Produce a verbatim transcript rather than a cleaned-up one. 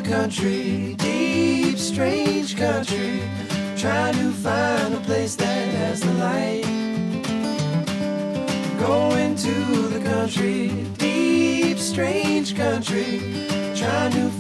country, deep, strange country, trying to find a place that has the light. Going to the country, deep, strange country, trying to